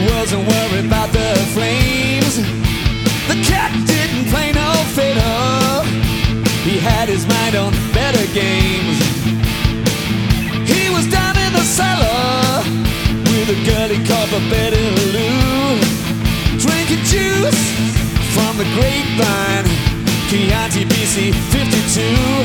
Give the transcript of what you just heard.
wasn't worried about the flames. The cat didn't play no fiddle. He had his mind on better games. He was down in the cellar with a girl he called for Betty Lou, drinking juice from the grapevine, Chianti BC 52.